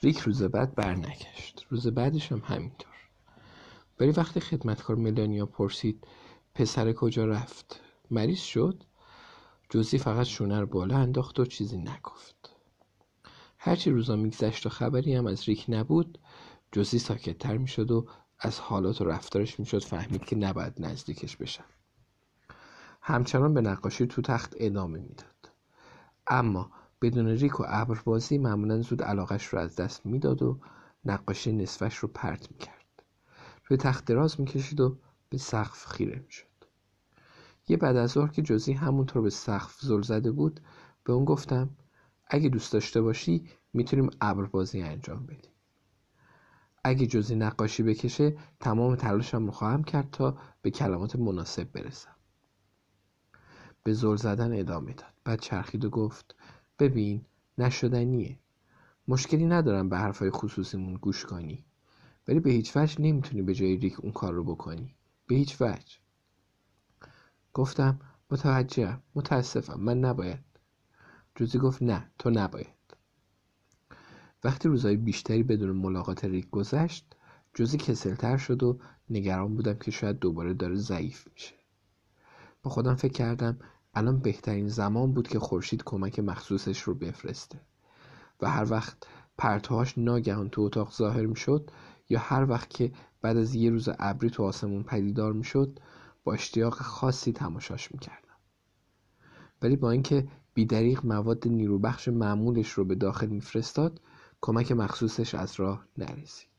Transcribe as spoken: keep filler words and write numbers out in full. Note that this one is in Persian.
ریک روز بعد برنگشت. روز بعدش هم همینطور. ولی وقتی خدمتکار ملانیا پرسید پسر کجا رفت، مریض شد، جوزی فقط شونه رو بالا انداخت و چیزی نگفت. هرچی روزا میگذشت و خبری هم از ریک نبود، جوزی ساکت‌تر میشد و از حالات و رفتارش میشد فهمید که نباید نزدیکش بشن. همچنان به نقاشی تو تخت ادامه میداد، اما بدون ریک و ابربازی معمولا زود علاقش رو از دست میداد و نقاشی نصفش رو پرت میکرد. روی تخت دراز میکشید و به سقف خیره میشد. یه بعد از ظهر که جوزی همونطور به سقف زل زده بود، به اون گفتم اگه دوست داشته باشی میتونیم ابربازی انجام بدیم. اگه جوزی نقاشی بکشه تمام تلاشم رو خواهم کرد تا به کلمات مناسب برسم. به زل زدن ادامه داد. بعد چرخید و گفت ببین نشدنیه. مشکلی ندارم به حرفای خصوصیمون گوش کنی، ولی به هیچ وجه نمیتونی به جای ریک اون کار رو بکنی. به هیچ وجه. گفتم متوجهم، متاسفم، من نباید. جوزی گفت نه تو نباید. وقتی روزهای بیشتری بدون ملاقات ریک گذشت، جوزی کسلتر شد و نگران بودم که شاید دوباره داره ضعیف میشه. با خودم فکر کردم الان بهترین زمان بود که خورشید کمک مخصوصش رو بفرسته و هر وقت پرتوهاش ناگهان تو اتاق ظاهر میشد یا هر وقت که بعد از یه روز ابری تو آسمون پدیدار میشد با اشتیاق خاصی تماشاش میکردم. ولی با اینکه بیدریغ مواد نیروبخش معمولش رو به داخل میفرستاد، کمک مخصوصش از راه نرسید.